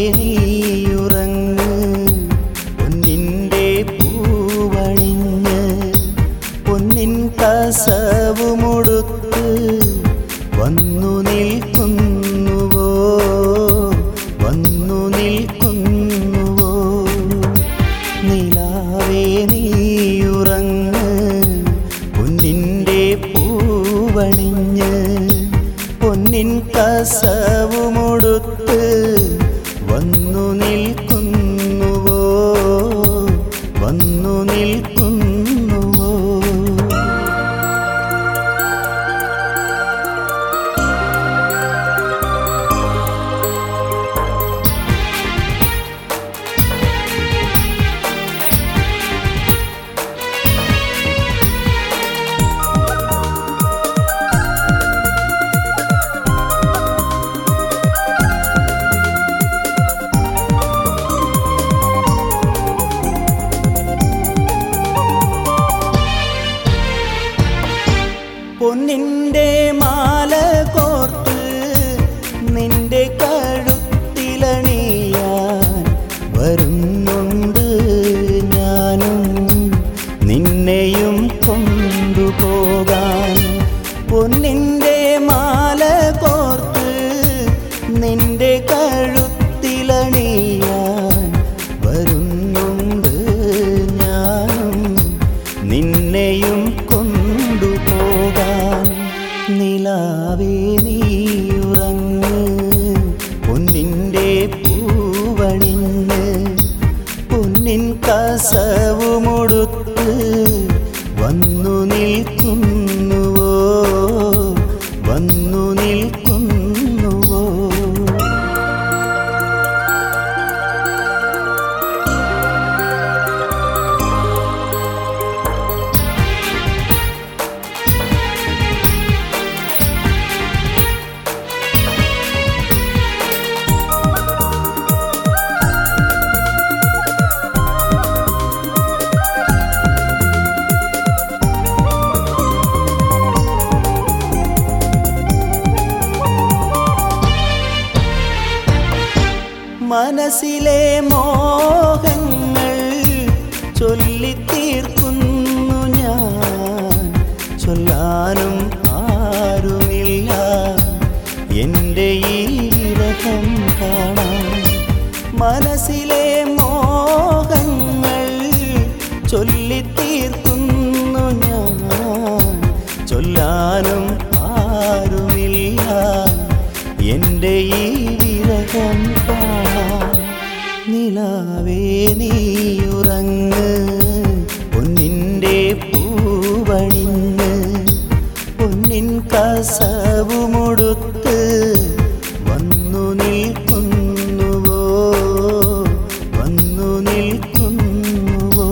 നീയുറങ്ങ് പൊന്നിൻ്റെ പൂവണിഞ്ഞ് പൊന്നിൻ കസവുമുടുത്ത് വന്നു നിൽക്കുന്നുവോ വന്നു നിൽക്കുന്നുവോ നിലാവേ നീയുറങ്ങ് പൊന്നിൻ്റെ പൂവണിഞ്ഞ് പൊന്നിൻ കസവുമുടുത്ത് വന്നു നിൽക്കുന്നുവോ വന്നു നിൽക്കുന്നുവോ പൊന്നിൻ്റെ മാല കോർത്ത് നിന്റെ കഴുത്തിലണിയാൻ വരുന്നുണ്ട് ഞാനും നിന്നെയും കൊണ്ടുപോകാൻ പൊന്നിൻ്റെ മാല കോർത്ത് നിന്റെ കഴുത്തിലണിയാൻ വരുന്നുണ്ട് ഞാനും നിന്നെയും നിലാവേ നീയുറങ്ങ് പൊന്നിൻ്റെ പൂവണിഞ്ഞ് പൊന്നിൻ കസവുമുടുത്ത് വന്നു നിൽക്കുന്നുവോ വന്നു നിൽക്കുന്നുവോ മനസ്സിലെ മോഹങ്ങൾ ചൊല്ലിത്തീർക്കുന്നു ഞാൻ ചൊല്ലാനും ആരുമില്ല എൻ്റെ ഈ വിരഹം കാണാൻ മനസ്സിലെ മോഹങ്ങൾ ചൊല്ലിത്തീർക്കുന്നു ഞാൻ ചൊല്ലാനും ആരുമില്ല എൻ്റെ ഈ വിരഹം നിലാവേ നീയുറങ്ങ് പൊന്നിൻ്റെ പൂവണിഞ്ഞ് പൊന്നിൻ കസവുമുടുത്ത് വന്നു നിൽക്കുന്നുവോ വന്നു നിൽക്കുന്നുവോ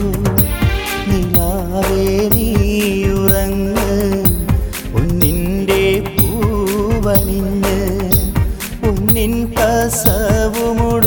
നിലാവേ നീയുറങ്ങ് പൊന്നിൻ്റെ പൂവണിഞ്ഞ് പൊന്നിൻ കസവുമുടുത്ത്